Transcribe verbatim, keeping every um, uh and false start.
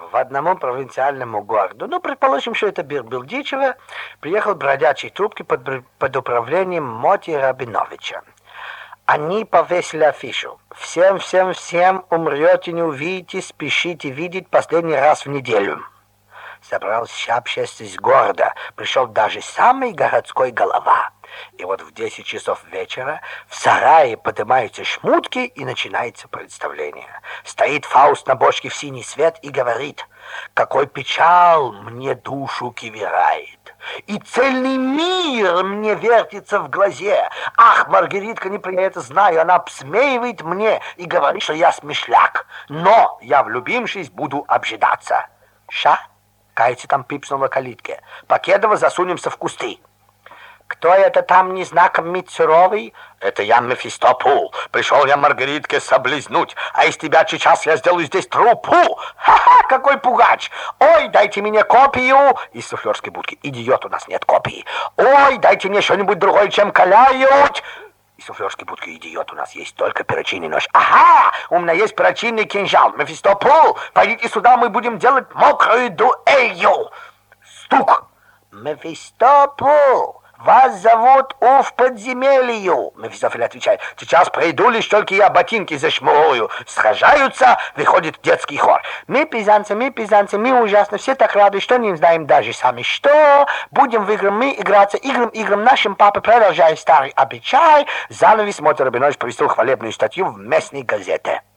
в одному провинциальному городу, ну, предположим, что это Бердичево, приехал бродячий трубки под, под управлением Моти Рабиновича. Они повесили афишу. Всем, всем, всем умрете, не увидите, спешите видеть последний раз в неделю. Собралась вся общественность города, пришел даже самый городской голова. И вот в десять часов вечера в сарае поднимаются шмутки и начинается представление. Стоит Фауст на бочке в синий свет и говорит: «Какой печал мне душу кивирает, и цельный мир мне вертится в глазе. Ах, Маргаритка, не при это знаю, она обсмеивает мне и говорит, что я смешляк, но я, влюбившись, буду обжидаться». Ша? Кается там пипснул на калитке. «Покедова засунемся в кусты». «Кто это там незнаком Митцуровый?» «Это я, Мефистопул. Пришел я Маргаритке соблизнуть, а из тебя сейчас я сделаю здесь трупу. Ха-ха, какой пугач! Ой, дайте мне копию!» Из суфлерской будки. «Идиот, у нас нет копии». «Ой, дайте мне что-нибудь другое, чем каляют!» Из суфлерской будки. «Идиот, у нас есть только перочинный нож». «Ага, у меня есть перочинный кинжал. Мефистопул, пойдите сюда, мы будем делать мокрую дуэлью». Стук. «Мефистопул, вас зовут в подземелью». Мефистофель отвечает: «Сейчас приду, лишь только я ботинки зашмурую». Сражаются, выходит детский хор. «Мы пизанцы, мы пизанцы, мы ужасно, все так рады, что не знаем даже сами что. Будем в игры мы играться играм, играм нашим папа, продолжая старый обычай». Занавес. Моти Рабинович повесил хвалебную статью в местной газете.